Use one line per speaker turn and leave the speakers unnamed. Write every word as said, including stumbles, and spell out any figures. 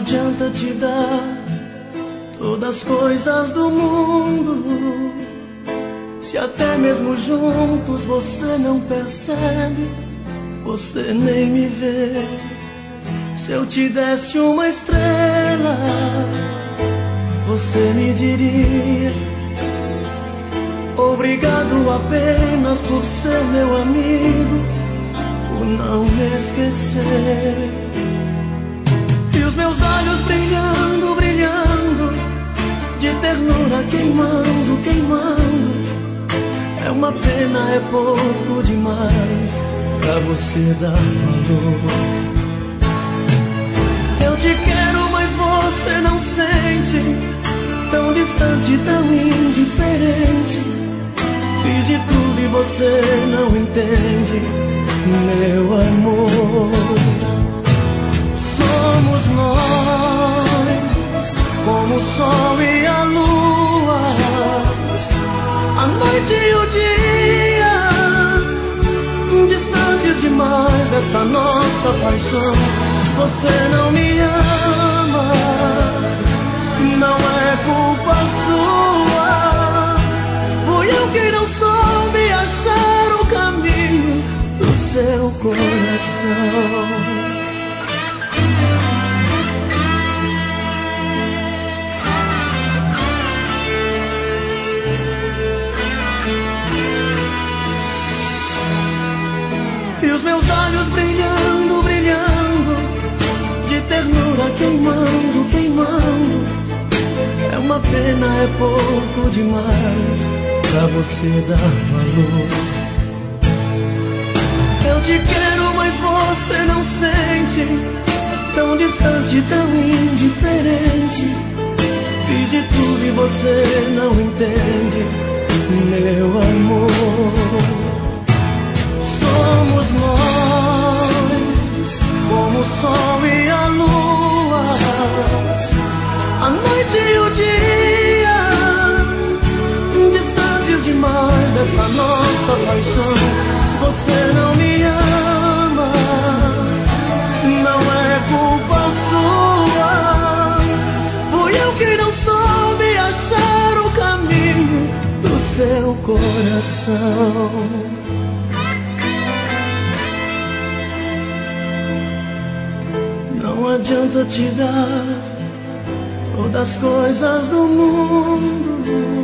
adianta te dar todas as coisas do mundo, se até mesmo juntos você não percebe, você nem me vê. Se eu te desse uma estrela, você me diria obrigado apenas por ser meu amigo, por não me esquecer. E os meus olhos brilhando, brilhando, de ternura queimando, queimando. É uma pena, é pouco demais pra você dar valor. Eu te quero, mas você não sente, tão distante, tão indiferente. Fiz de tudo e você não entende, meu amor. Somos nós, como o sol e a lua, a noite e o dia, distantes demais dessa nossa paixão. Você não me ama, não é culpa sua. Fui eu que não soube achar o caminho do seu coração. E os meus olhos brilhando, brilhando, de ternura queimando, queimando. É uma pena, é pouco demais pra você dar valor. Eu te quero, mas você não sente, tão distante, tão indiferente. Fiz de tudo e você não entende, meu amor. Somos nós, como o sol e a lua, a noite e o dia, distantes demais dessa nossa paixão. Você não me ama, não é culpa sua. Fui eu que não soube achar o caminho do seu coração. Não adianta te dar todas as coisas do mundo,